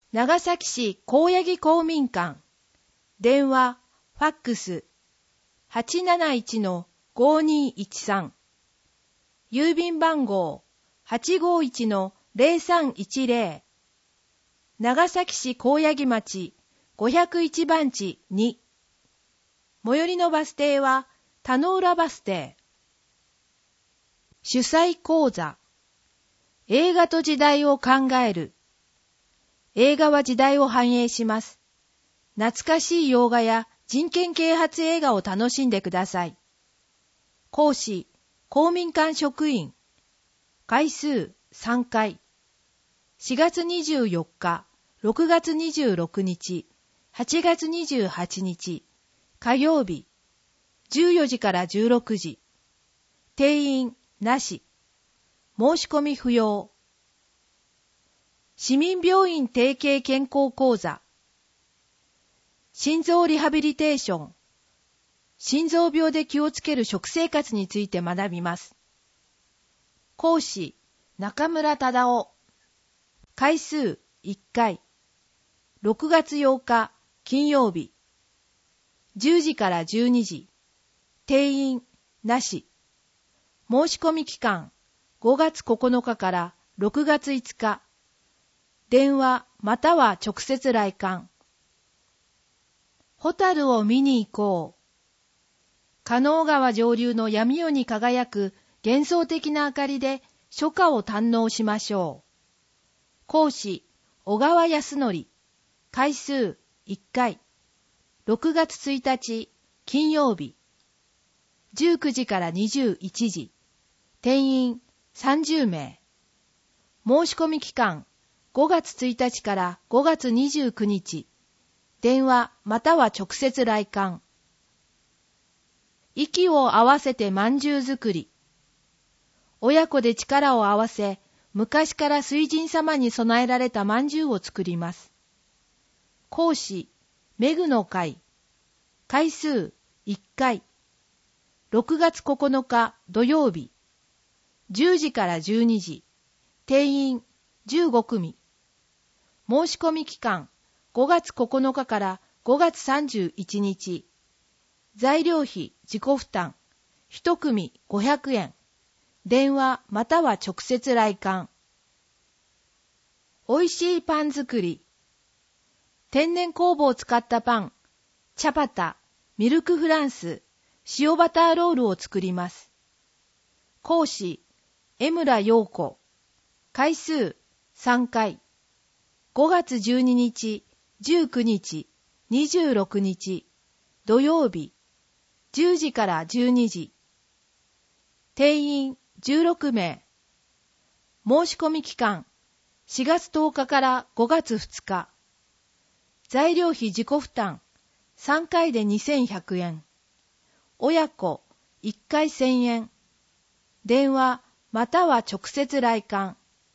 長崎市高柳公民館。電話、ファックス、871-5213。郵便番号、851-0310。長崎市高柳町501番地2。最寄りのバス停は田野浦バス停。主催講座。映画と時代を考える。映画は時代を反映します。懐かしい洋画や人権啓発映画を楽しんでください。講師、公民館職員。回数3回。4月24日、6月26日、8月28日、火曜日、14時から16時。定員なし。申し込み不要。市民病院提携健康講座。心臓リハビリテーション。心臓病で気をつける食生活について学びます。講師、中村忠夫。回数1回。6月8日、金曜日。10時から12時。定員なし。申し込み期間、5月9日から6月5日。電話または直接来館。ホタルを見に行こう。加納川上流の闇夜に輝く幻想的な明かりで初夏を堪能しましょう。講師、小川康則。回数1回。6月1日、金曜日。19時から21時。定員30名。申し込み期間、5月1日から5月29日。電話または直接来館。息を合わせて饅頭作り。親子で力を合わせ、昔から水神様に備えられた饅頭を作ります。講師、めぐの会。回数1回。6月9日土曜日。10時から12時。定員15組。申し込み期間、5月9日から5月31日。材料費自己負担。1組500円。電話または直接来館。おいしいパン作り。天然酵母を使ったパン、チャパタ、ミルクフランス、塩バターロールを作ります。講師、江村陽子。回数3回。5月12日、19日、26日、土曜日、10時から12時。定員16名。申し込み期間、4月10日から5月2日。材料費自己負担、3回で2100円。親子、1回1000円。電話、または直接来館。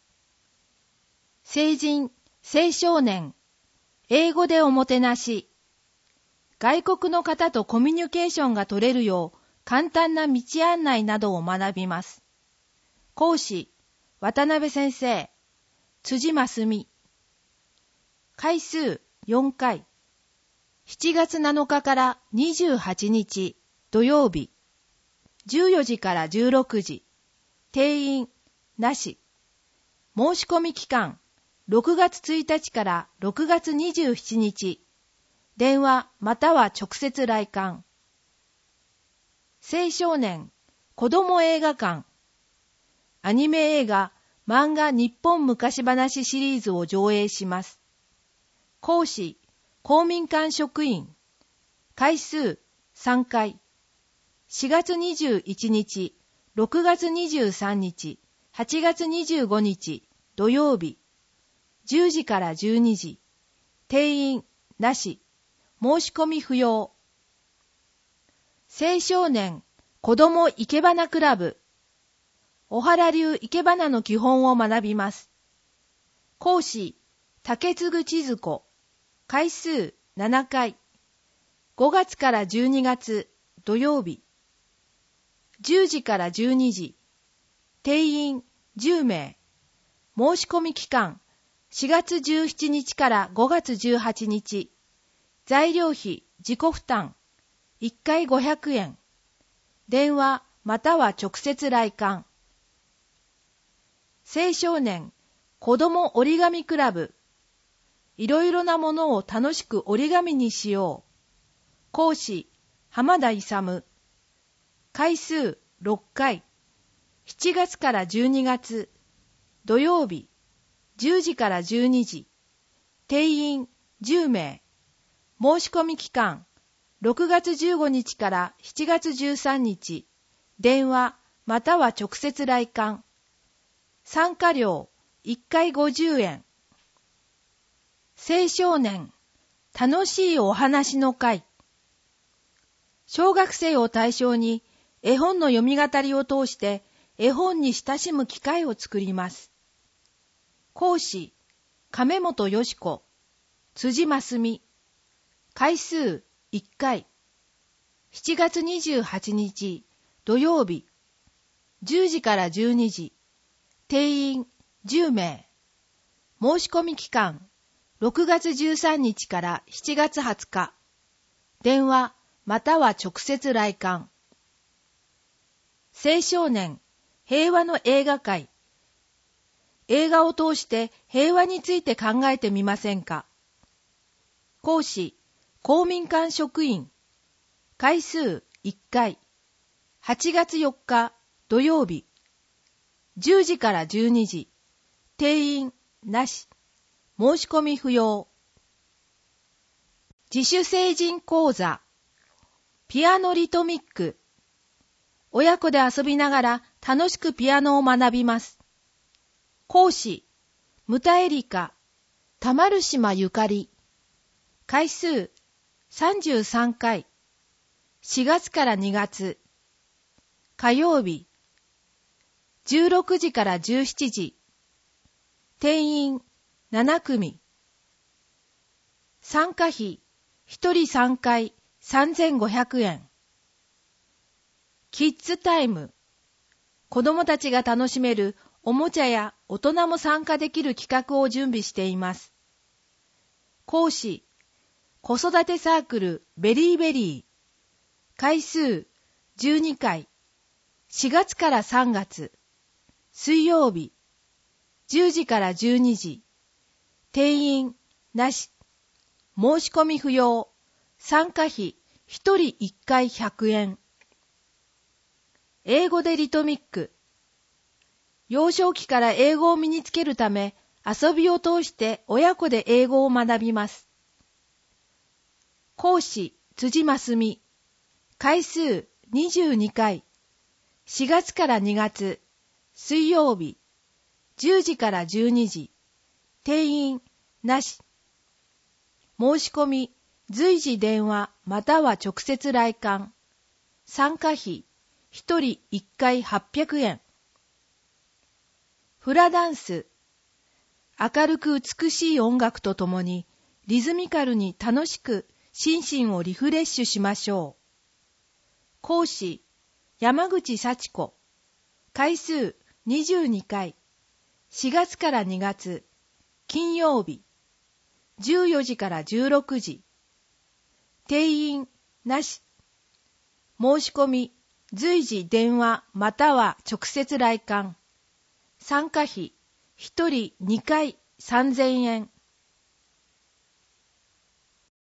成人、青少年、英語でおもてなし。外国の方とコミュニケーションが取れるよう簡単な道案内などを学びます。講師、渡辺先生、辻真澄。回数4回。7月7日から28日土曜日。14時から16時。定員なし。申し込み期間、6月1日から6月27日。電話または直接来館。青少年、子供映画館。アニメ映画、漫画日本昔話シリーズを上映します。講師、公民館職員。回数3回。4月21日、6月23日、8月25日、土曜日。10時から12時。定員なし。申し込み不要。青少年、子ども生け花クラブ。小原流生け花の基本を学びます。講師、竹継千鶴子。回数7回。5月から12月、土曜日。10時から12時。定員10名。申し込み期間、 4月17日から5月18日、材料費自己負担、1回500円、電話または直接来館。青少年子ども折り紙クラブ、いろいろなものを楽しく折り紙にしよう。講師浜田勇。回数6回、7月から12月、土曜日、10時から12時、定員10名、申し込み期間、6月15日から7月13日、電話または直接来館。参加料1回50円。青少年楽しいお話の会。小学生を対象に絵本の読み語りを通して絵本に親しむ機会を作ります。講師亀本よし子、辻真澄。回数1回。7月28日土曜日、10時から12時、定員10名。申し込み期間、6月13日から7月20日。電話または直接来館。青少年平和の映画会。映画を通して平和について考えてみませんか。講師公民館職員。回数1回。8月4日土曜日、10時から12時、定員なし、申し込み不要。自主成人講座、ピアノリトミック。親子で遊びながら楽しくピアノを学びます。講師、牟田エリカ、田丸島ゆかり。回数33回。4月から2月。火曜日、16時から17時。定員7組。参加費1人3回3500円。キッズタイム。子どもたちが楽しめるおもちゃや大人も参加できる企画を準備しています。講師、子育てサークルベリーベリー。回数12回。4月から3月。水曜日。10時から12時。定員なし。申し込み不要。参加費1人1回100円。英語でリトミック。幼少期から英語を身につけるため、遊びを通して親子で英語を学びます。講師、辻真澄。回数22回。4月から2月。水曜日。10時から12時。定員なし。申し込み、随時電話または直接来館。参加費、1人1回800円。フラダンス。明るく美しい音楽とともに、リズミカルに楽しく心身をリフレッシュしましょう。講師、山口幸子。回数22回。4月から2月。金曜日。14時から16時。定員なし。申し込み、随時電話または直接来館。参加費、1人2回3000円。